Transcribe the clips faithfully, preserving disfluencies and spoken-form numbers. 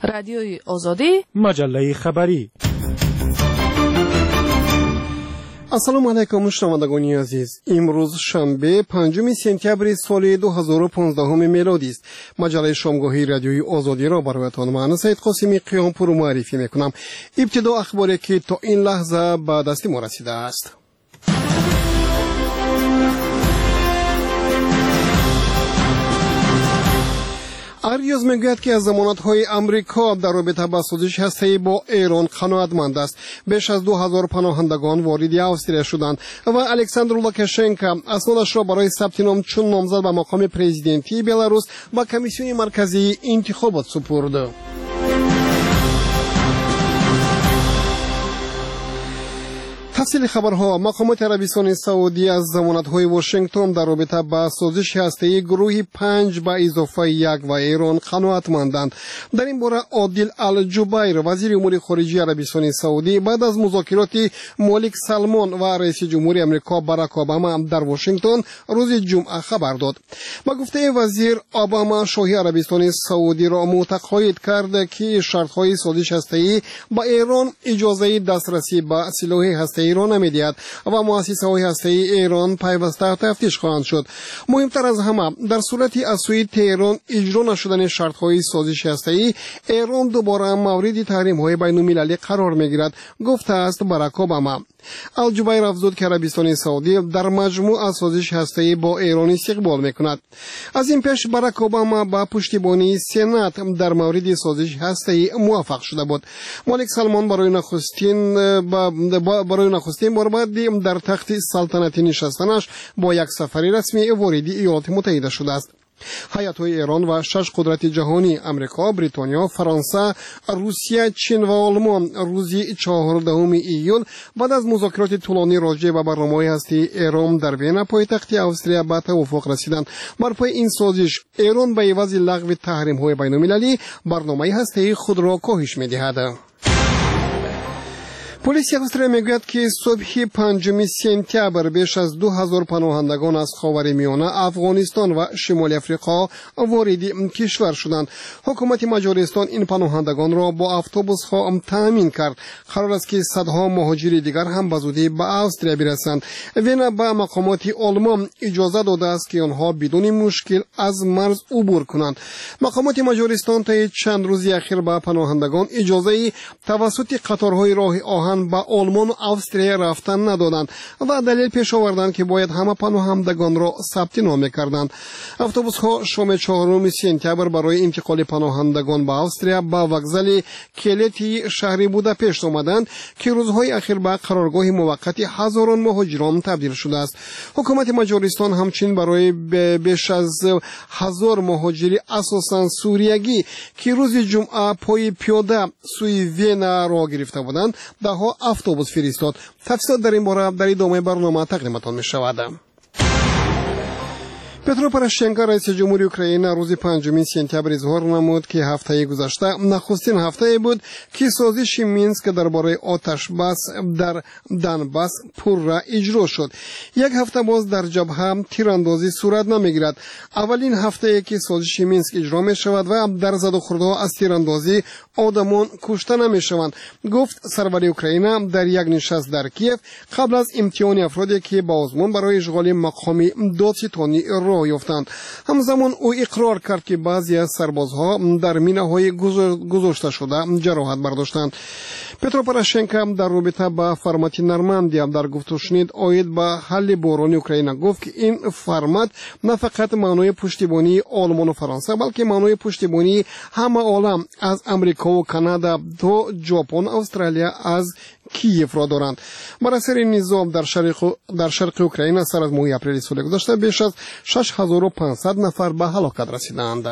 رادیوی آزادی، مجله خبری. السلام علیکم شنوندگان عزیز. امروز شنبه پنجم سپتامبر سال دو هزار و پانزده میلادی است. مجله شامگاهی رادیوی آزادی را برایتان من سید قاسمی قیامپور معرفی میکنم. ابتدا اخباری که تا این لحظه به دست ما رسیده است. اریاز میگوید که از ضمانت‌های امریکا در رابطه با سازش هسته‌ای با ایران قناعتمند است. بیش از دو هزار پناهندگان وارد استرالیا شدند و الکساندر لوکاشنکو اسنادش را برای ثبت نام چون نامزد به مقام پرزیدنتی بلاروس با کمیسیون مرکزی انتخابات سپرد. تفصیل خبرها. مقامات عربستان سعودی از ضمانت‌های واشنگتن در رابطه با سازش هسته‌ای گروه پنج به اضافه یک و ایران قناعتمندند. در این باره عادل الجبیر وزیر امور خارجه عربستان سعودی بعد از مذاکرات ملک سلمان و رئیس جمهوری آمریکا باراک اوباما در واشنگتن روز جمعه خبر داد. با گفته وزیر، اوباما شاهی عربستان سعودی را متقاعد کرد که شرط‌های سازش هسته‌ای با ایران اجازه دسترسی به سلاح هسته‌ای ایران نمی‌دهد و مؤسسه‌های هسته‌ای ایران پیوسته تفتیش خواهند شد. مهمتر از همه، در صورتی از سوی تهران اجرا نشدن شرط‌های سازش هسته‌ای، ایران دوباره مورد تحریم‌های بین‌المللی قرار می‌گیرد، گفته است باراک اوباما. الجبیر افزود که عربستان سعودی در مجموع از سازش هسته‌ای با ایران استقبال می‌کند. از این پیش باراک اوباما با پشتیبانی سنا در مورد سازش هسته‌ای موافق شده بود. ملک سلمان برای نخستین برای نخستین بار بعد در تخت سلطنتی نشستنش با یک سفر رسمی وارد ایالات متحده شده است. هیئت‌های ایران و شش قدرت جهانی امریکا، بریتانیا، فرانسه، روسیه، چین و آلمان روز چهاردهم ایول بعد از مذاکرات طولانی راجع به برنامه‌های هسته‌ای ایران در وین پایتخت استرالیا به توافق رسیدند. بر پای این سازش ایران به عوض لغو تحریم‌های بین‌المللی برنامه هسته‌ای خود را کاهش می‌دهد. پلیس استرالیا میگوید که صبح پنجم سپتامبر بیش از دو هزار پناهندگان از خاورمیانه، افغانستان و شمال افریقا وارد کشور شدند. حکومت مجارستان این پناهندگان را با اتوبوس ها تامین کرد. قرار است که صدها مهاجر دیگر هم به زودی به استرالیا برسند. وین به مقامات آلمان اجازه داده است که آنها بدون مشکل از مرز عبور کنند. مقامات مجارستان طی چند روز اخیر به پناهندگان اجازه توسط قطارهای راه آهن به آلمان و استرالیا رفتن ندادند و دلیل پیش آوردند که باید همه پناهندگان را ثبت نام کردند. اتوبوس ها شام چهارم سپتامبر برای انتقال پناهندگان به استرالیا به وокزال کلیتی شهر بوداپشت آمدند که روزهای اخیر به قرارگاه موقت هزاران مهاجران تبدیل شده است. حکومت مجارستان همچنین برای بیش از هزار مهاجر اساساً سوریگی که روز جمعه پای پیاده سوی وین را گرفته بودند ده اتوبوس فرستاد. تفصیلات در این باره در ادامه برنامه تقدیمتان می شود. پترو پوراشنکو رئیس جمهوری اوکراین روز پنجم سپتامبر اظهار نمود که هفته گذشته نخستین هفته بود که سازش مینسک درباره آتش بس در دنباس پورا اجرا شد. یک هفته باز در جبهه تیراندازی صورت نمیگیرد. اولین هفته که سازش مینسک اجرا می شود و در زد و خوردها از تیراندازی آدمان کشته نمی شوند، گفت سرور اوکراین در یک نشست در کیف قبل از امتحان افرادی که با آزمون برای اشغال مقام دادستانی راه یافتند. همزمان او اقرار کرد که بعضی از سربازها در مینه‌های گذاشته شده جراحت برداشتند. پترو پوراشنکو در رابطه با فرمت نرماندی در گفت و شنید عاید به حل بحران اوکراین گفت که این فرمت نه فقط معنای پشتیبانی آلمان و فرانسه بلکه معنای پشتیبانی همه عالم از امریکا و کانادا تا ژاپن، استرالیا از کیف را دارند. بر اثر نظام در شرق در شرق اوکراین سر از ماه اپریل سال گذشته بیش از شش هزار و پانصد نفر به هلاکت رسیدند.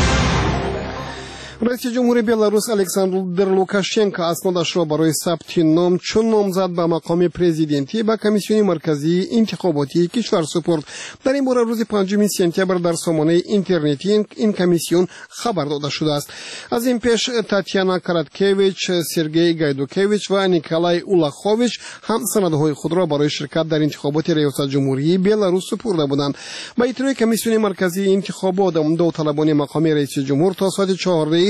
رئیس جمهوری بلاروس الکساندر لوکاشنکو اسنادش را برای ثبت نام چون نامزد به مقام پرزیدنتی به کمیسیون مرکزی انتخاباتی کشور سپرد. در این باره روز پنجم سپتامبر در سامانه اینترنتی این کمیسیون خبر داده شده است. از این پیش تاتیانا کاراتکویچ، سرگئی گایدوکویچ و نیکولای اولاخوویچ هم سندهای خود را برای شرکت در انتخابات ریاست جمهوری بلاروس سپرده بودند. با اطلاع کمیسیون مرکزی انتخابات داوطلبان مقام رئیس جمهور تا ساعت چهارده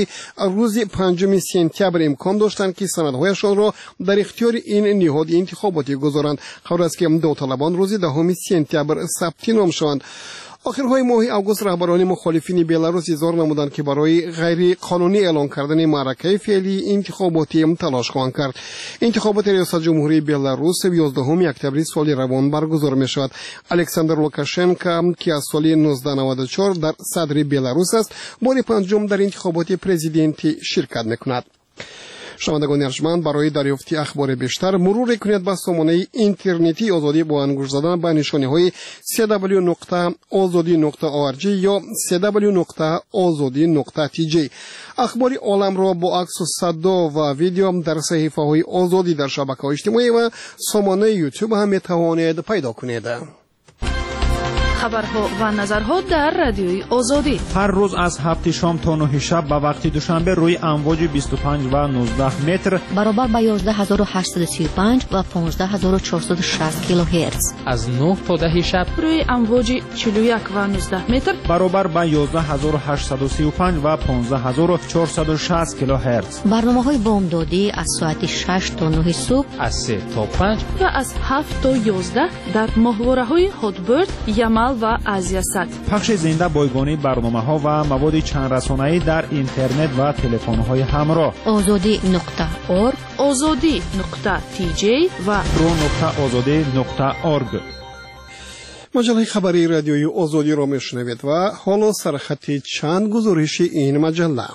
انتخاباتی روز پنجم سپتامبر امکان داشتند که سندهایشان را در اختیار این نهاد انتخاباتی گذارند. قرار است که داوطلبان روز دهم سپتامبر ثبت نام شوند. آخرهای ماه آگوست رهبران مخالفین بیلاروس اظهار نمودند که برای غیر قانونی اعلان کردن معرکه فعلی انتخاباتی تلاش خواهند کرد. انتخابات ریاست جمهوری بیلاروس یازدهم اکتبر سال روان برگزار می شود. الکساندر لوکاشنکو که از سال نوزده نود و چهار در صدر بیلاروس است، بار پنجم در انتخابات پرزیدنتی شرکت می کند. شنوندگان ارجمند، برای دریافت اخبار بیشتر مرور کنید به سامانه اینترنتی آزادی با انگشت زدن به نشانه های دبلیو دبلیو دبلیو نقطه آزادی نقطه او ار جی یا دبلیو دبلیو دبلیو نقطه آزادی نقطه تی جی. اخبار عالم را با عکس و صدا و ویدیو در صحیفه های آزادی در شبکه‌های اجتماعی و سامانه یوتیوب هم می توانید پیدا کنید. خبرها و نظرها در رادیوی آزادی هر روز از هفت شام تا نه شب به وقت دوشنبه روی امواج بیست و پنج و نوزده متر برابر با یازده هزار و هشتصد و سی و پنج و پانزده هزار و چهارصد و شصت کیلوهرتز، از نه تا ده شب روی امواج چهل و یک و نوزده متر برابر با یازده هزار و هشتصد و سی و پنج و پانزده هزار و چهارصد و شصت کیلوهرتز. برنامه‌های بامدادی از ساعت شش تا نه صبح، از سه تا پنج و از هفت تا یازده در ماهواره‌های هاتبرد، یمل و آزیاست. پخش زنده بایگانی برنامه‌ها و مواد چند رسانه‌ای در اینترنت و تلفن‌های همراه. آزادی نقطه اورگ، آزادی نقطه تی جی و رو نقطه آزادی نقطه اورگ. مجله خبری رادیوی آزادی را میشنوید و حالا سرخط چند گزارش این مجله.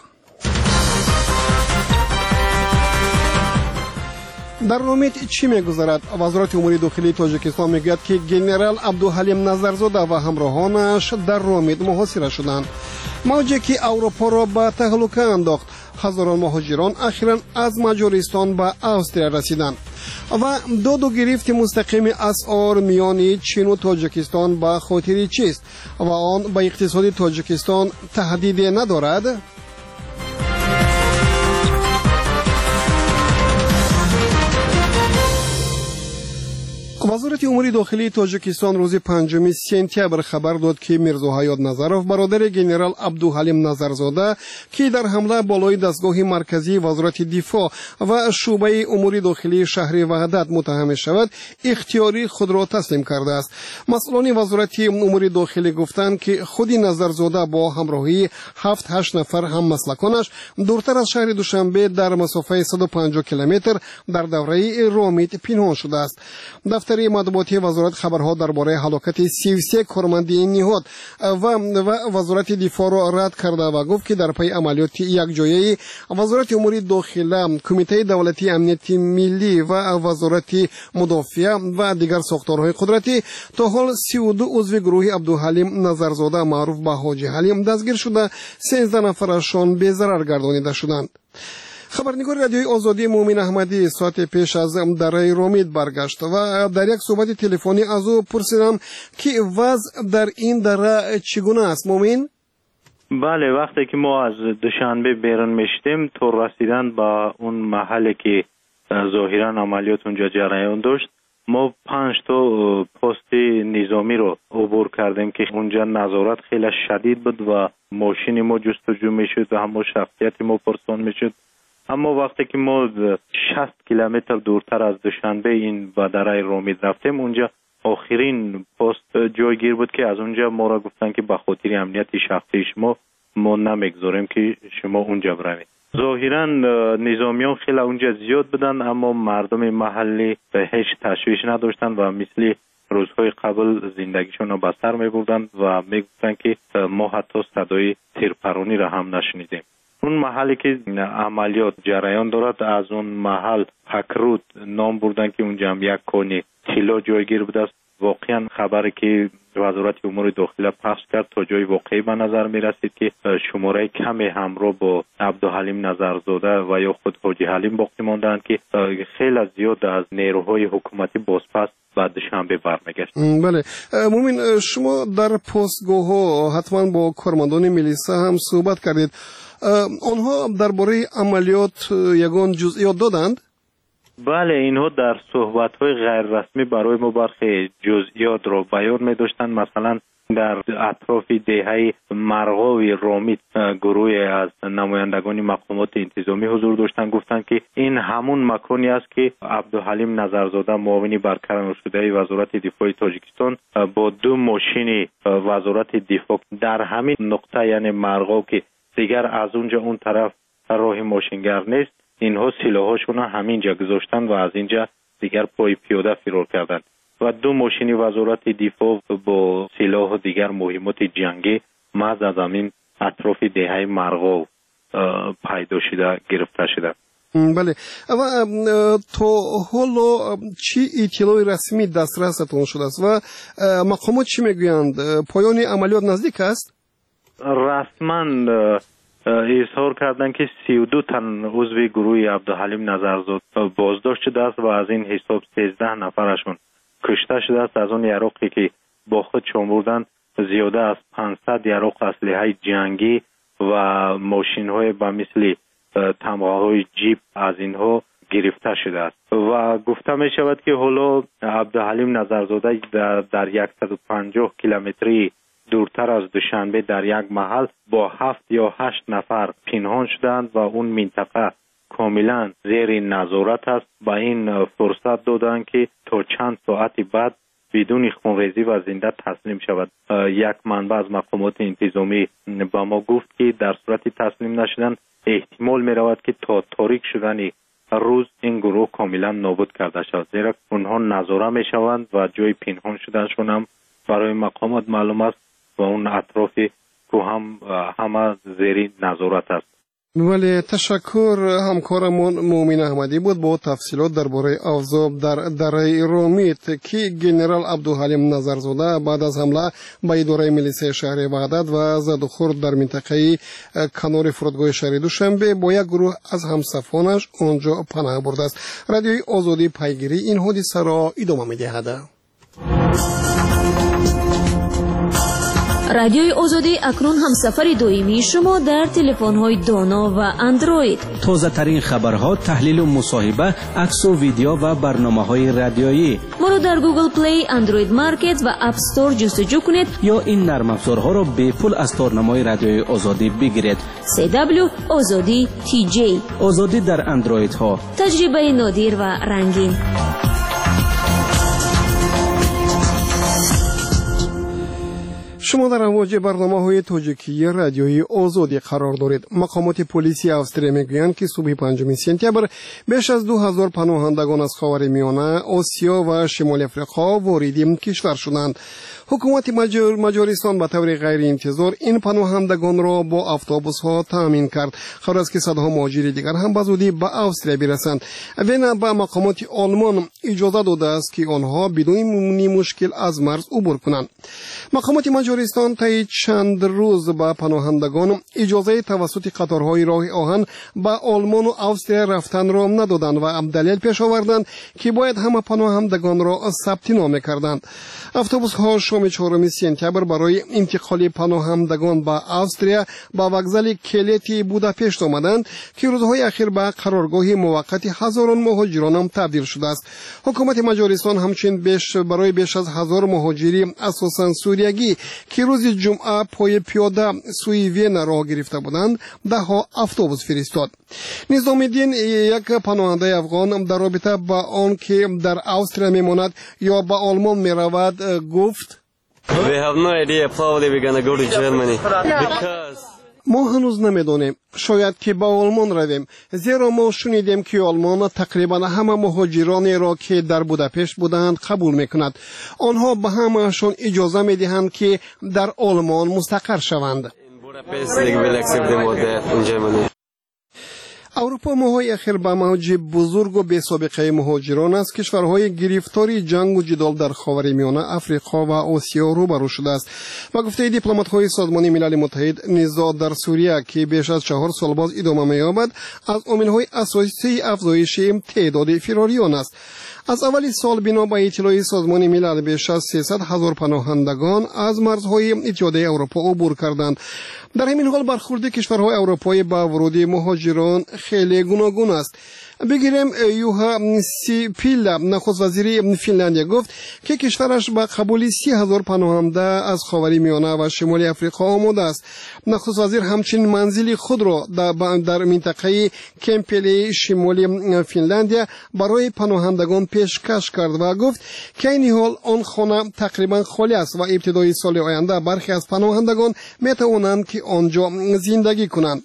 در رومیت چی میگذرد؟ وزارت امور داخلی تاجیکستان میگوید که گنرال عبدالحلیم نظرزاده و همراهانش در رومیت محاصره شدند. موجی که اروپا را به تهلکه انداخت. هزاران مهاجران اخیراً از مجارستان به استرالیا رسیدند. و داد و گرفت مستقیم اسعار میان چین و تاجیکستان به خاطر چیست و آن به اقتصاد تاجیکستان تهدید ندارد؟ وزارت امور داخلی تاجیکستان روز پنجم سپتامبر خبر داد که میرزا حیات نظرов برادر گنرال عبدالحلیم نظرزاده که در حمله بالای دستگاه مرکزی وزارت دفاع و شعبه امور داخلی شهر وحدت متهم شود، اختیاری خود را تسلیم کرده است. مسئولان وزارت امور داخلی گفتند که خودی نظرزاده با همراهی هفت هشت نفر هم مسلکانش دورتر از شهر دوشنبه در مسافت صد و پنجاه کیلومتر در دوره رومیت پنهان شده است. دفتر مطبوعاتی وزارت خبرها درباره هلاکت سی و سه کارمند این نهاد و وزارت دفاع را رد کرده و گفت که در پی عملیات یک جایه وزارت امور داخلی، کمیته دولتی امنیت ملی و وزارت مدافعه و دیگر ساختارهای قدرتی تا حال سی و دو عضو گروه عبدالحلیم نظرزاده معروف به حاجی حلیم دستگیر شده، سیزده نفرشان به ضرر گردانیده شدند. خبرنگار رادیوی آزادی مومن احمدی ساعت پیش از دره رومیت برگشت و در یک صحبت تلفنی از او پرسیدم که وضع در این دره چگونه است. مومن؟ بله، وقتی که ما از دوشنبه بیرون میشتیم تا رسیدن به اون محلی که ظاهرا عملیات اونجا جریان داشت، ما پنج تا پست نظامی رو عبور کردیم که اونجا نظارت خیلی شدید بود و ماشین ما جستجو میشد و هم شخصیت ما پرسان میشد. اما وقتی که ما شصت کیلومتر دورتر از دوشنبه این به دره رومیت رفتیم، اونجا آخرین پست جایگیر بود که از اونجا ما را گفتن که به خاطر امنیت شخصی شما ما نمیگذاریم که شما اونجا بروید. ظاهرا نظامیان خیلی اونجا زیاد بودن، اما مردم محلی به هیچ تشویش نداشتن و مثل روزهای قبل زندگیشون رو به سر میبردن و میگفتن که ما حتی صدای تیرپرانی را هم نشنیدیم. اون محلی که عملیات جریان دارد، از اون محل پکرود نام بردن که اونجا هم یک کانی طلا جایگیر بوده است. واقعا خبری که وزارت امور داخلی پخش کرد تا جای واقعی به نظر می رسید که شماره کمی همراه با عبدالحلیم نظرزاده و یا خود حاجی حلیم باقی ماندند که خیلی زیاد از نیروهای حکومتی بازپس بعد دوشنبه برمیگشت. بله مومن، شما در پستگاه ها حتما با کارمندان میلیسا هم صحبت کردید. آنها درباره عملیات یگان جزئیات دادند؟ بله، اینها در صحبت‌های غیر رسمی برای ما برخی جزئیات را بیان می‌داشتند. مثلا در اطراف دهه مرغاوی رومیت گروه از نمایندگان مقامات انتظامی حضور داشتند. گفتند که این همون مکانی است که عبدالحلیم نظرزاده معاون برقرار شده وزارت دفاع تاجیکستان با دو ماشین وزارت دفاع در همین نقطه یعنی مرغاو که دیگر از اونجا اون طرف راه ماشینگر نیست، اینها سلاحاشون همینجا گذاشتن و از اینجا دیگر پای پیاده فرار کردند و دو ماشین وزارت دفاع با سلاح و دیگر مهمات جنگی محض از همین اطراف دهه مرغاو پیدا شده گرفته شده. بله، و تو حالا چی اطلاع رسمی دسترستون شده است و مقامات چی میگویند؟ پایان عملیات نزدیک است؟ رسما اظهار کردند که سی و دو تن عضو گروه عبدالحلیم نظرزاده بازداشت شده است و از این حساب سیزده نفرشون کشته شده است. از اون یراقی که با خود شمردن زیاده از پانصد یراق اسلحه جنگی و ماشین های به مثل تمغه های جیپ از اینها گرفته شده است و گفته می شود که حالا عبدالحلیم نظرزاده در, در صد و پنجاه کیلومتری دورتر از دوشنبه در یک محل با هفت یا هشت نفر پنهان شدند و اون منطقه کاملا زیر نظارت است. با این فرصت دادند که تا چند ساعت بعد بدون خونریزی و زنده تسلیم شود. یک منبع از مقامات انتظامی با ما گفت که در صورت تسلیم نشدن احتمال می رود که تا تاریک شدن روز این گروه کاملا نابود کرده شود، زیرا اونها نظاره می شوند و جای پنهان شدنشون هم برای مقامات معلوم است و اون اطراف که هم همه زیر نظارت است. ولی تشکر. همکارمون مومن احمدی بود با تفصیلات درباره اوضاع در دره رومیت که گنرال عبدالحلیم نظرزاده بعد از حمله به اداره میلیسه شهر وحدت و زد و خورد در منطقه کنار فرودگاه شهر دوشنبه با یک گروه از همصفانش آنجا پناه برده است. رادیوی آزادی پیگیری این حادثه را ادامه می‌دهد. رادیوی آزادی اکنون همسفر دائمی شما در تلفن‌های دانا و اندروید. تازه ترین خبرها، تحلیل و مصاحبه، عکس و ویدیو و برنامه‌های رادیویی. ما رو در گوگل پلی، اندروید مارکت و اپ استور جستجو کنید یا این نرم افزارها را به پول از تارنمای رادیوی آزادی بگیرید. سی دبلیو آزادی تی جی. آزادی در اندروید ها. تجربه نادر و رنگین. شما در امواج برنامه‌های تاجیکی رادیوی آزادی قرار دارید. مقامات پلیسی استرالیا میگویند که صبح پنجم سپتامبر بیش از دو هزار پناهندگان از خاورمیانه، آسیا و شمال افریقا وارد کشور شدند. حکومت مجارستان به طور غیر انتظار این پناهندگان را با اتوبوس‌ها تامین کرد، قرار است که صدها مهاجر دیگر هم به زودی به استرالیا برسند. وینا به مقامات آلمان اجازه داده است که آنها بدون مشکل از مرز عبور کنند. مقامات مجارستان طی چند روز به پناهندگان اجازه توسط قطارهای راه آهن به آلمان و استرالیا رفتن را ندادند و دلیل پیش آوردند که باید همه پناهندگان را ثبت نام کردند. اتوبوس‌ها شام چهارم سپتامبر برای انتقال پناهندگان به استرالیا به وокزال کلیتی بوداپشت آمدند که روزهای اخیر به قرارگاه موقت هزاران مهاجران هم تبدیل شده است. حکومت مجارستان همچنین بیش برای بیش از هزار مهاجری اساساً سوریایی که روز جمعه پای پیاده سوی وین راه گرفته بودند ده ها اتوبوس فرستاد. نظام الدین، یک پناهنده افغان، در رابطه با آن که در استرالیا میماند یا به آلمان میرود گفت We have no idea probably we're going to go to Germany because ما هنوز نمیدانیم، شاید که به آلمان رویم، زیرا ما شنیدیم که آلمان تقریبا همه مهاجرانی را که در بوداپشت بودند قبول میکند. آنها به همهشان اجازه میدهند که در آلمان مستقر شوند. اروپا ماهای اخیر به موج بزرگ و بی سابقه مهاجران از کشورهای گرفتاری جنگ و جدال در خاورمیانه، افریقا و آسیا روبرو شده است. و گفته دیپلمات‌های سازمان ملل متحد، نزاع در سوریه که بیش از چهار سال باز ادامه می‌یابد از عامل‌های اساسی افزایش تعداد فراریان است. از اول سال بنا به اطلاع سازمان ملل بیش از سیصد هزار پناهندگان از مرزهای اتحادیه اروپا عبور کردند. در همین حال برخورد کشورهای اروپایی به ورود مهاجران خیلی گوناگون است. بگیریم یوها سیپیلا نخست وزیر فنلاندیا گفت که کشورش با قبول سی هزار پناهنده از خاورمیانه و شمالی افریقا آماده است. نخست وزیر همچنین منزل خود را در منطقه کمپلی شمالی فنلاندیا برای پناهندگان پیشکش کرد و گفت که این حال آن خانه تقریبا خالی است و ابتدای سال آینده برخی از پناهندگان میتوانند که آنجا زندگی کنند.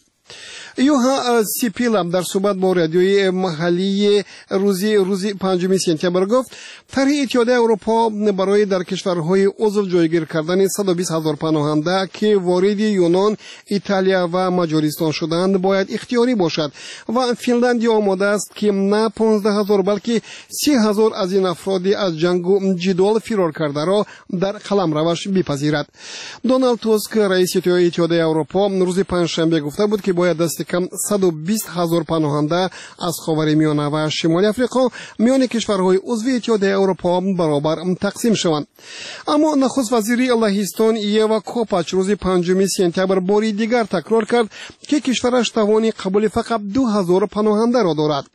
یوها سیپیلا در صحبت با رادیوی محلی روزی روزی پنجم سپتامبر گفت طرح اتحادیه اروپا برای در کشورهای عضو جایگیر کردن صد و بیست هزار پناهنده که وارد یونان، ایتالیا و مجارستان شدند باید اختیاری باشد و فنلاندیا آماده است که نه پانزده هزار بلکه سی هزار از این افرادی از جنگ و جدال فرار کرده را در قلمروش بپذیرد. دونالد توسک رئیس اتحادیه اروپا روز پنجشنبه گفته بود که باید دست کم صد و بیست هزار پناهنده از خاورمیانه و شمال افریقا میان کشورهای عضو اتحادیه اروپا برابر تقسیم شوند. اما نخست وزیر لهستان ایوا کوپاچ روز پنجم سپتامبر باری دیگر تکرار کرد که کشورش توانی قبول فقط دو هزار پناهنده را دارد.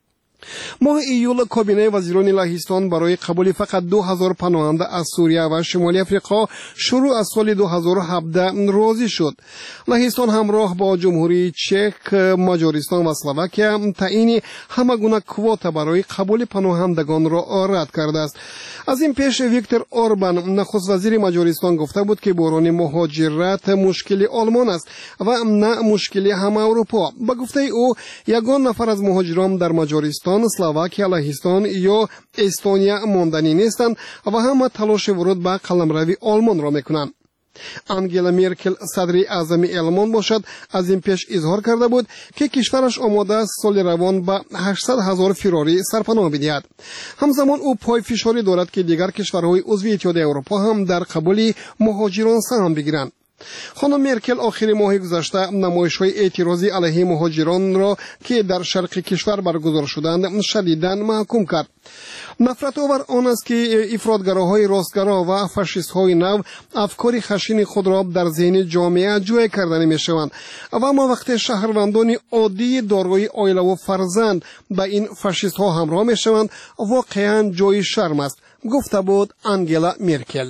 ماه ایول کابینه وزیران لهستان برای قبول فقط دو هزار پناهنده از سوریه و شمالی افریقا شروع از سال دو هزار و هفده راضی شد. لهستان همراه با جمهوری چک، مجارستان و اسلواکیا تعیین همگونه کوتا برای قبول پناهندگان را رد کرده است. از این پیش ویکتور اوربان نخست وزیر مجارستان گفته بود که بحران مهاجرت مشکل آلمان است و نه مشکل همه اروپا. با گفته او یگان نفر از مهاجران در مجارستان، اسلواکیا، لهستان یا استونیا ماندنی نیستند و همه تلاش ورود به قلمروی آلمان را میکنند. انگلا مرکل صدر اعظم آلمان باشد از این پیش اظهار کرده بود که کشورش آماده است سال روان به هشتصد هزار فراری سرپناه بدهد. همزمان او پای فشاری دارد که دیگر کشورهای عضو اتحادیه اروپا هم در قبول مهاجران سهم بگیرند. خانم مرکل آخر ماه گذشته نمایش‌های اعتراضی علیه مهاجران را که در شرق کشور برگزار شدند شدیداً محکوم کرد. نفرت آور آن است که افراطگراهای راستگرا و فاشیست‌های نو افکار خشن خود را در ذهن جامعه جای کردن می‌شوند و ما وقت شهروندان عادی دارای عائله و فرزند به این فاشیست‌ها همراه می‌شوند واقعاً جای شرم است، گفته بود انگلا مرکل.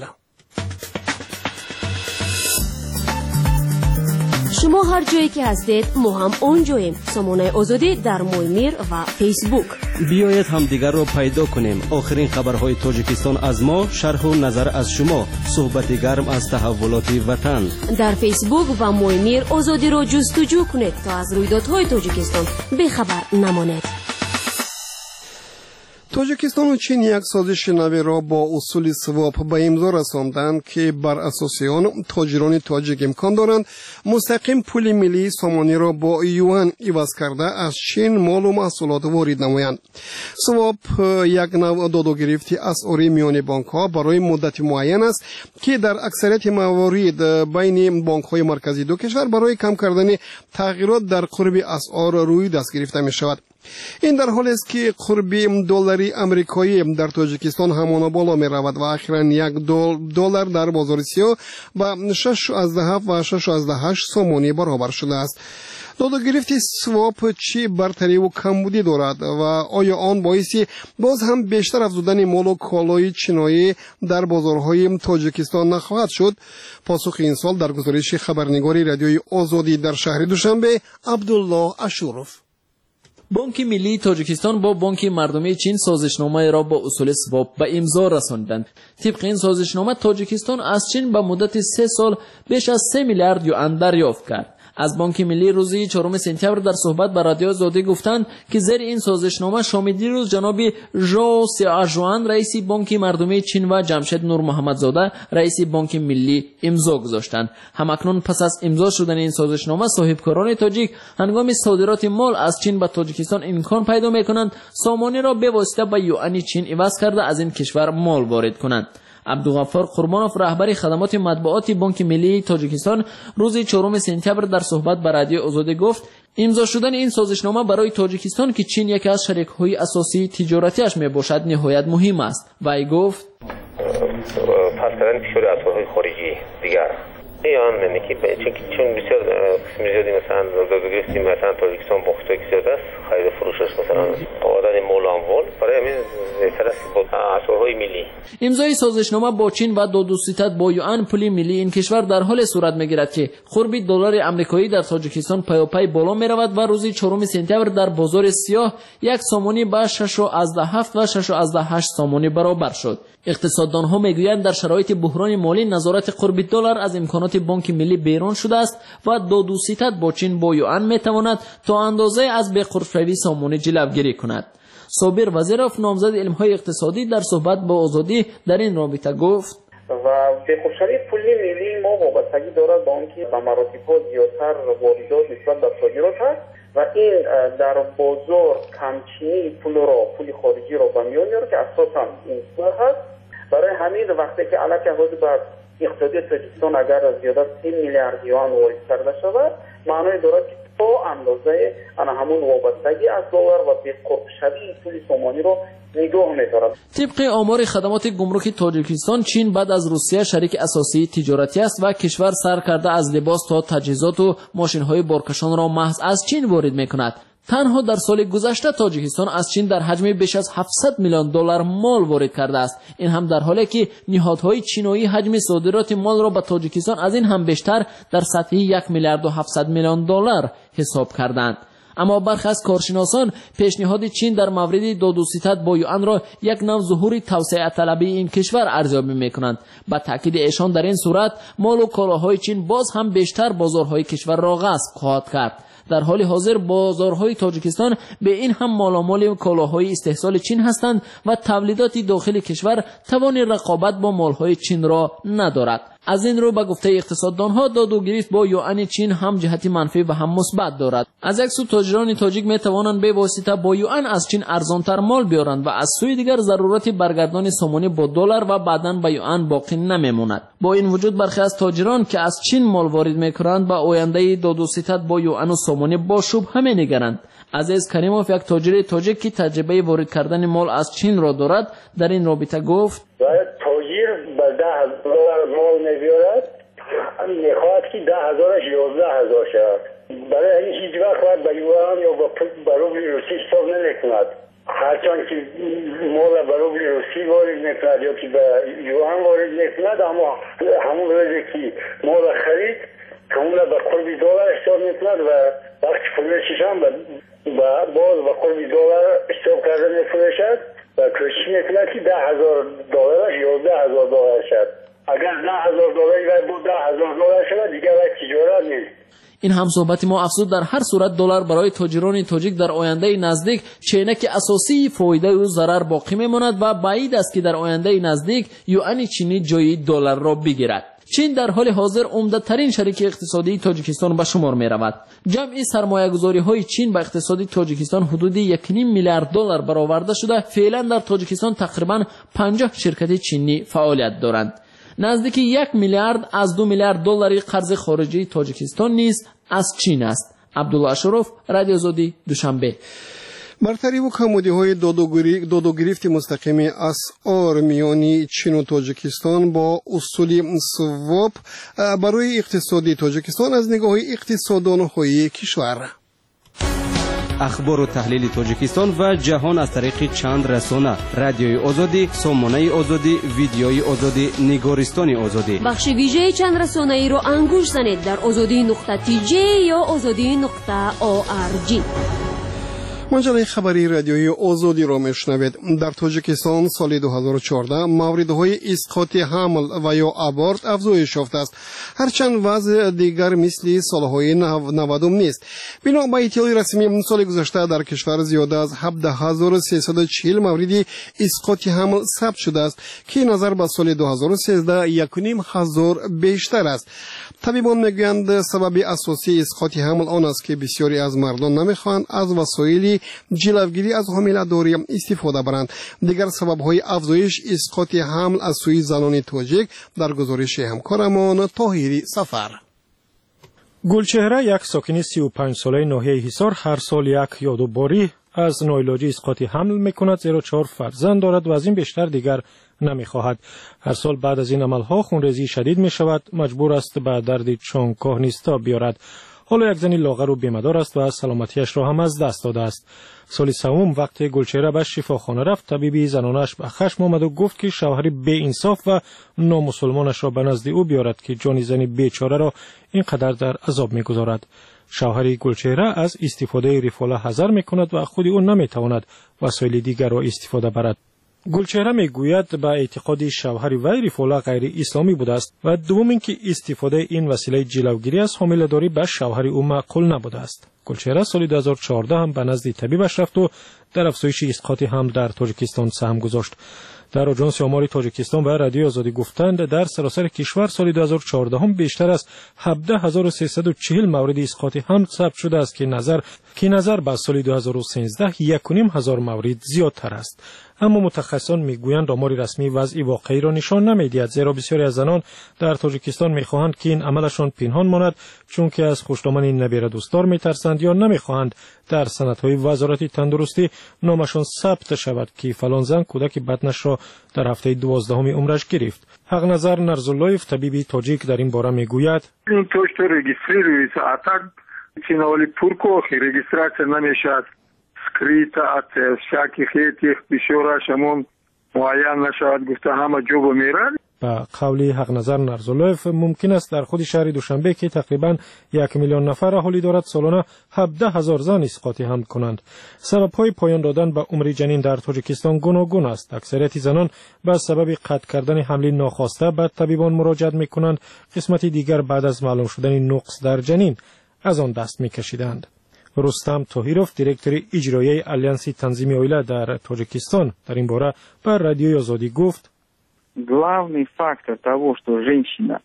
شما هر جایی که هستید ما هم اون جاییم. سامانه آزادی در مویمیر و فیسبوک. بیایید هم دیگر را پیدا کنیم. آخرین خبرهای تاجیکستان از ما، شرح و نظر از شما، صحبت گرم از تحولات وطن. در فیسبوک و مویمیر آزادی را جستجو کنید تا از رویدادهای تاجیکستان بیخبر نمانید. تاجیکستان و چین یک سازش نوی را با اصول سواپ به امضا رساندند که بر اساس آن تاجران تاجیک امکان دارند مستقیم پول ملی سامانی را با یوان عوض کرده از چین مال و محصولات وارد نمایند. سواپ یک نوع داد و گرفت اسعاری میان بانک ها برای مدت معین است که در اکثریت موارد بین بانک های مرکزی دو کشور برای کم کردن تغییرات در قرب اسعار روی دست گرفته می شود. این در حالی است که قرب دلاری امریکایی در تاجیکستان همانا بالا می رود و اخیراً یک دلار در بازار سیاه به شش از هفت و شش از هشت سومانی برابر شده است. داد و گرفت سواپ چی برتری و کمبودی دارد و آیا آن باعثی باز هم بیشتر افزودن مال و کالای چینایی در بازارهای تاجیکستان نخواهد شد؟ پاسخ این سال در گزارش خبرنگاری رادیوی آزادی در شهر دوشنبه عبدالله اشورف. بانک ملی تاجیکستان با بانک مردمی چین سازشنامه را با اصول سواپ به امضا رساندند. طبق این سازشنامه تاجیکستان از چین به مدت سه سال بیش از سه میلیارد یوان دریافت کرد. از بانک ملی روزی چهارم سپتامبر در صحبت با رادیو آزادی گفتند که زیر این سازشنامه شام دیروز جناب ژو سیاژوان رئیس بانک مردمی چین و جمشید نور محمدزاده رئیس بانک ملی امضا گذاشتند. همکنون پس از امضا شدن این سازشنامه صاحبکاران تاجیک هنگام صادرات مال از چین به تاجیکستان امکان پیدا می‌کنند سامانی را به واسطه به یوان چین عوض کرده از این کشور مال وارد کنند. عبدالغفار قربانوف رهبر خدمات مطبوعاتی بانک ملی تاجیکستان روز چهارم سپتامبر در صحبت با رادیو آزادی گفت امضا شدن این سازشنامه برای تاجیکستان که چین یکی از شریک‌های اساسی تجارتیش میباشد نهایت مهم است. وی گفت پس کردن فشار اسعارهای خارجی دیگر ایان یعنی که چون بسیار قسم زیادی مثلا دادگیری مثلا تاجیکستان با خطای زیاد است خرید فروش درست مثلا آدن مول اموال برای همین بهتر است با اسعارهای ملی. امضای سازشنامه با چین و دو دوستیت با یوان پول ملی این کشور در حال صورت میگیرد که قربی دلار آمریکایی در تاجیکستان پیاپی بالا میرود و روزی چهارم سپتامبر در بازار سیاه یک سامانی به شش و هفت و شش و هشت سامانی برابر شد. اقتصاددانها میگویند در شرایط بحران مالی نظارت قربی دلار از امکانات بانک ملی بیرون شده است و دو دوستیت با چین با یوان میتواند تا اندازه از به قربشوی سامانی جلوگیری کند. صابر وزیرов نامزد علم‌های اقتصادی در صحبت با آزادی در این رابطه گفت و به خوشحالی پولی ملی ما وابستگی دارد با آنکه به مراتب زیادتر واردات نسبت به صادرات هست و این در بازار کمچینی پول را پول خارجی را به میان میاره که اساساً این هست. برای همین وقتی که علاوه بر بر اقتصادی تاجیکستان اگر زیادت سی میلیارد یوان وارد کرده شود معنی دارد که تا اندازه آن همون وابستگی از دلار و به قربشوی پول سامانی رو نگاه می‌دارد. طبق آمار خدمات گمرکی تاجیکستان چین بعد از روسیه شریک اساسی تجارتی است و کشور سر کرده از لباس تا تجهیزات و ماشین‌های بارکشان را محض از چین وارد می‌کند. تنها در سال گذشته تاجیکستان از چین در حجم بیش از هفتصد میلیون دلار مال وارد کرده است. این هم در حالی که نهادهای چینی حجم صادرات مال را به تاجیکستان از این هم بیشتر در سطح یک میلیارد و هفتصد میلیون دلار حساب کردند. اما برخی از کارشناسان پیشنهاد چین در مورد دو دوستیت با یوان را یک نوع ظهور توسعه طلبی این کشور ارزیابی میکنند. با تاکید ایشان در این صورت مال و کالاهای چین باز هم بیشتر بازارهای کشور را غصب خواهد کرد. در حال حاضر بازارهای تاجیکستان به این هم مالامال کالاهای استحصال چین هستند و تولیدات داخل کشور توان رقابت با مالهای چین را ندارد. از این رو به گفته اقتصاددانها داد و گرفت با یوان چین هم جهتی منفی و هم مثبت دارد. از یک سو تاجران تاجیک می توانند به واسطه با یوان از چین ارزانتر مال بیارند و از سوی دیگر ضرورت برگردان سامانی با دلار و بعداً به یوان باقی نمیماند. با این وجود برخی از تاجران که از چین مال وارد میکنند به آینده دو دوستیت با یوان و سامانی با شبهه می‌نگرند. عزیز کریموف یک تاجر تاجیک که تجربه وارد کردن مال از چین را دارد در این رابطه گفت تاجر به ده هزار مال می‌بیارد میخواهد که ده هزارش یازده هزار شود. برای این هیچ وقت باید به یوان یا به روبل روسی حساب نمی‌کند. هرچند که مال به روبل روسی وارد می‌کند یا که به یوان وارد می‌کند اما همون روزی که مال خرید همون به قرب دلار حساب می‌کند و وقتی فروشش هم باز به قرب دلار حساب کرده می‌فروشد و کوشش می‌کند که ده هزار دلارش یازده هزار دلار شد. اگر ده هزار دلاری بود ده هزار دلار شد دیگر تجارت نیست. این هم صحبت ما افزود در هر صورت دلار برای تاجران تاجیک در آینده نزدیک چینک اساسی فایده و ضرر باقی میماند و بعید است که در آینده نزدیک یوان چینی جای دلار را بگیرد. چین در حال حاضر عمده ترین شریک اقتصادی تاجیکستان به شمار می رود. جمعی سرمایه گذاری های چین به اقتصادی تاجیکستان حدود یک و نیم میلیارد دلار برآورده شده. فعلا در تاجیکستان تقریبا پنجاه شرکت چینی فعالیت دارند. نزدیک یک میلیارد از دو میلیارد دلاری قرض خارجی تاجیکستان نیز از چین است. عبدالله اشرف، رادیو آزادی، دوشنبه. برتری و کمودی های دادو گرفت مستقیم اسعار میانی چین و تاجیکستان با اصول سواب برای اقتصادی تاجیکستان از نگاه اقتصاددان های کشور. اخبار و تحلیل تاجیکستان و جهان از طریق چند رسانه: رادیوی آزادی، سامانه آزادی، ویدیوی آزادی، نگارستان آزادی. بخش ویژه چند رسانه ای رو انگوش زنید در آزادی نقطه تی جی یا آزادی نقطه او آر جی. مجله خبری رادیوی آزادی را میشنوید. در تاجیکستان سال دو هزار و چهارده موردهای اسقاط حمل و یا ابورت افزایش یافته است، هرچند وضع دیگر مثل سالهای نودم نیست. بنا به اطلاع رسمی سال گذشته در کشور زیاده از هفده هزار و سیصد و چهل مورد اسقاط حمل ثبت شده است که نظر به سال دو هزار و سیزده یک و نیم هزار بیشتر است. طبیبان میگویند سبب اساسی اسقاط حمل آن است که بسیاری از مردان نمیخواهند از وسایل جلوگیری از حامله‌داری استفاده برند. دیگر سبب‌های افزایش اسقاط حمل از سوی زنان تاجیک در گزارش همکارمان طاهری سفر. گلچهره یک ساکن سی و پنج ساله ناحیه حصار هر سال یک یا دو باری از ناعلاجی اسقاط حمل میکند، زیرا چهار فرزند دارد و از این بیشتر دیگر نمیخواهد. هر سال بعد از این عملها خونریزی شدید میشود، مجبور است به درد چون کهنیستا بیارد. حالا یک زن لاغر و بیمدار است و سلامتیش را هم از دست داده است. سال سوم وقتی گلچهره به شفاخانه رفت، طبیبی زنانش به خشم آمد و گفت که شوهری بی انصاف و نامسلمانش را به نزد او بیارد که جان زن بیچاره را اینقدر در عذاب میگذارد. شوهری گلچهره از استفاده ریفولا حذر میکند و خود او نمیتواند وسایل دیگر را استفاده برد. گلچهره میگوید به اعتقاد شوهر وی ریفولا غیر اسلامی بوده است و دوم اینکه استفاده این وسیله جلوگیری از حامله‌داری به شوهر او معقول نبوده است. گلچهره سال دو هزار و چهارده هم به نزد طبیبش رفت و در افزایش اسقاط حمل در تاجیکستان سهم گذاشت. در آژانس آمار تاجیکستان و رادیو آزادی گفتند در سراسر کشور سال دو هزار و چهارده هم بیشتر از هفده هزار و سیصد و چهل مورد اسقاط حمل ثبت شده است که نظر که نظر به سال دو هزار و سیزده یک و نیم هزار مورد زیادتر است. اما متخصصان میگویند آمار رسمی وضع واقعی را نشان نمیدهد، زیرا بسیاری از زنان در تاجیکستان میخواهند که این عملشان پنهان ماند چون که از خوشنامی نبیره دوستدار میترسند یا نمیخواهند در سندهای وزارت تندرستی نامشان ثبت شود که فلان زن کودک بدنش را در هفته دوازدهم عمرش گرفت. حق نظر نرزاللویف طبیبی تاجیک در این باره میگوید تو що реєструється, а так ці нові пуркохи реєстрація نمیشد. скрита от всяких этих بسیار شمون معین نشود گفته همه جوب میرن. با قول حق نظر نرزاللویف ممکن است در خود شهر دوشنبه که تقریبا یک میلیون نفر اهالی دارد سالانه هفده هزار زن اسقاط حمل کنند. سبب‌های پایان دادن به عمر جنین در تاجیکستان گوناگون است. اکثریت زنان به سبب قطع کردن حمل ناخواسته به طبیبان مراجعت میکنند. قسمت دیگر بعد از معلوم شدن نقص در جنین از آن دست میکشیدند. رستم طاهیروف دیرکتور اجرایی آلیانس تنظیم اویله در تاجیکستان در این باره به رادیوی آزادی گفت главный фактор того, что женщина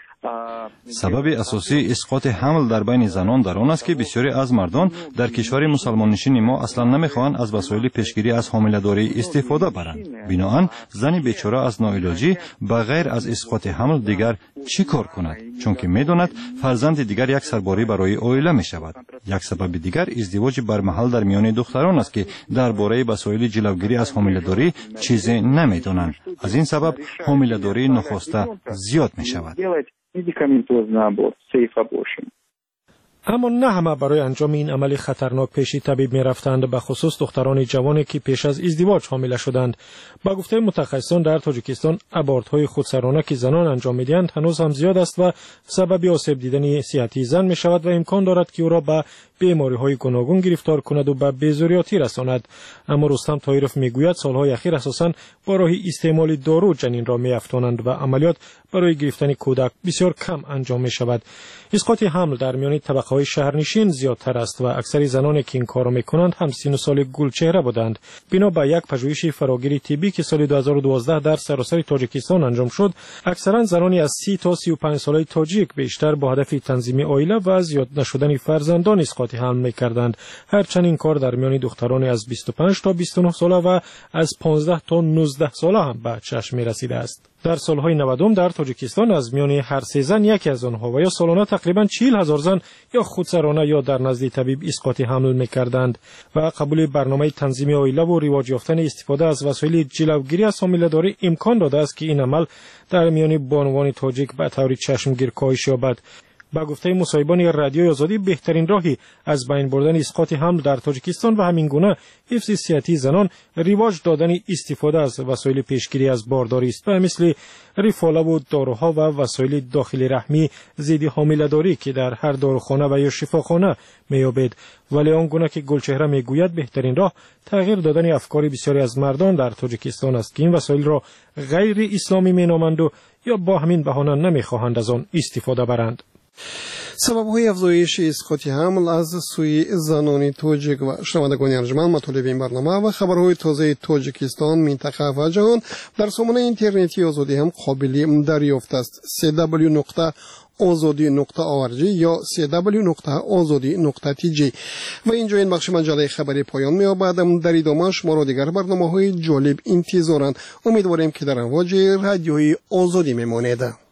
سبب اساسی اسقاط حمل در بین زنان در آن است که بسیاری از مردان در کشور مسلمان نشین ما اصلا نمیخواهند از وسایل پیشگیری از حامله‌داری استفاده برند. بنابراین زن بیچاره از ناعلاجی بغیر از اسقاط حمل دیگر چی کار کند؟ چون که میداند فرزند دیگر یک سرباری برای عائله می شود. یک سبب دیگر ازدواج برمحل در میان دختران است که درباره وسایل جلوگیری از حامله‌داری چیزی نمیدانند. از این سبب حامله‌داری ناخواسته زیاد می شود. медикаментозный аборт, safe abortion. اما نه همه برای انجام این عمل خطرناک پیشی طبیب می رفتند، به خصوص دختران جوانی که پیش از ازدواج حامله شدند. با گفته متخصصان در تاجیکستان ابورت های خودسرانه که زنان انجام می دهند هنوز هم زیاد است و سبب آسیب دیدن صحتی زن می شود و امکان دارد که او را به بیماری های گوناگون گرفتار کند و به بیزوریاتی رساند. اما رستم طاهیروف می گوید سالهای اخیر اساساً با راه استعمال دارو جنین را می افزایند و عملیات برای گرفتن کودک بسیار کم انجام می شود. اسقاط حمل در میان طبقه های شهرنشین زیادتر است و اکثر زنانی که این کار را می کنند هم سن و سال گلچهره بودند. بنا به یک پژوهش فراگیر طبی که سال دو هزار و دوازده در سراسر تاجیکستان انجام شد، اکثرا زنانی از سی تا سی و پنج ساله تاجیک بیشتر با هدف تنظیم عائله و زیاد نشدن فرزندان اسقاط حمل می‌کردند. هرچند این کار در میان دختران از بیست و پنج تا بیست و نه ساله و از پانزده تا نوزده ساله هم به چشم می‌رسیده است. در سالهای نود در تاجیکستان از میان هر سه زن یکی از آنها و یا سالانه تقریبا چهل هزار زن یا خودسرانه یا در نزد طبیب اسقاط حمل می‌کردند و قبول برنامه تنظیم عائله و رواج یافتن استفاده از وسایل جلوگیری از حامله‌داری امکان داده است که این عمل در میان بانوان تاجیک به طور چشمگیر کاهش یابد. با گفته مصاحبان رادیوی آزادی بهترین راهی از بین بردن اسقاط حمل در تاجیکستان و همین گونه حفظ صحتی زنان رواج دادن استفاده از وسایل پیشگیری از بارداری است، و مثل ریفالا و داروها و وسایل داخلی رحمی ضد حامله‌داری که در هر داروخانه و یا شفاخانه می‌یابد. ولی آنگونه که گلچهره میگوید بهترین راه تغییر دادن افکار بسیاری از مردان در تاجیکستان است که این وسایل را غیر اسلامی مینامند و یا با همین بهانه نمیخواهند از آن استفاده برند. سبب‌های افزایش اسقاط حمل از سوی زنان تاجیک و شنوندگان ارجمند، مطالب این برنامه و خبرهای تازه تاجیکستان، منطقه و جهان در سامانه اینترنتی آزادی هم قابل دریافت است. سی دبلیو نقطه آزادی نقطه آرژی یا سی دبلیو نقطه آزادی نقطه تی جی. و اینجا این بخش مجله خبری پایان می‌یابد. در ادامه شما را دیگر برنامه‌های جالب انتظارند. امیدواریم که در امواج رادیوی آزادی میمانید.